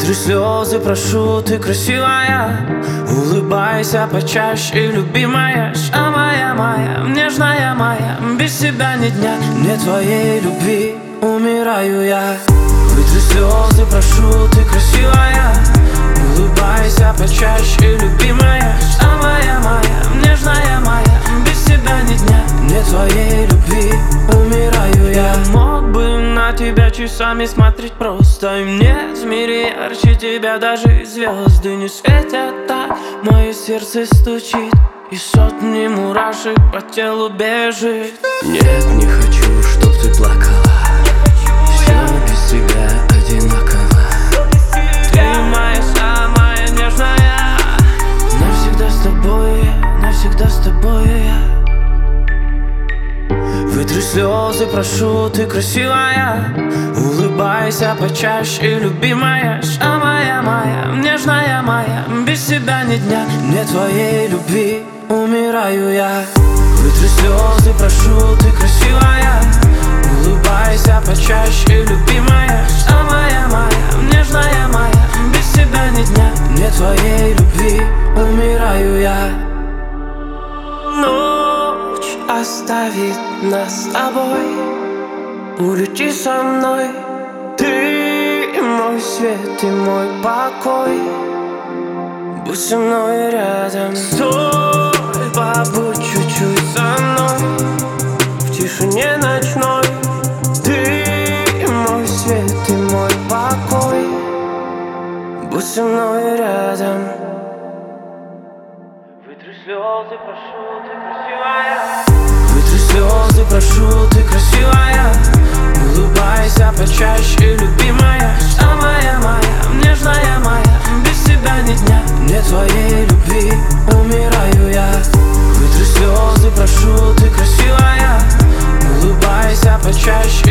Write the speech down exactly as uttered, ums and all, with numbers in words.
Вытри слезы, прошу, ты красивая. Улыбайся почаще, любимая. А моя, моя, нежная моя, без тебя ни дня, нет твоей любви, умираю я. Вытри слезы, прошу, ты красивая. Улыбайся почаще, любимая. А моя, моя, нежная моя, без тебя ни дня, нет твоей любви, умираю я. Я мог бы на тебя часами смотреть просто, и нет в мире ярче тебя даже звезды не светят так. Мое сердце стучит, и сотни мурашек по телу бежит. Нет, не хочу, чтоб ты плакала. Все без тебя одинаково. Ты моя самая нежная. Навсегда с тобой я, навсегда с тобой я. Вытри слезы, прошу, ты красивая. Улыбайся почаще, любимая. А моя, моя, нежная моя, без тебя ни дня, нет твоей любви, умираю я. Вытри слезы, прошу, ты красивая. Улыбайся почаще, любимая. А моя, моя, нежная моя, без тебя ни дня, нет твоей любви, умираю я. Ночь оставит нас с тобой, улети со мной. Ты мой свет и мой покой, будь со мной рядом. Стой, побудь чуть-чуть со мной в тишине ночной. Ты мой свет и мой покой, будь со мной рядом. Вытри слезы, прошу, ты красивая. Вытри слезы, прошу, ты красивая. Улыбайся почаще, любимая. А моя, моя, нежная моя, без тебя ни дня, нет твоей любви, умираю я. Вытри слезы, прошу, ты красивая. Улыбайся почаще,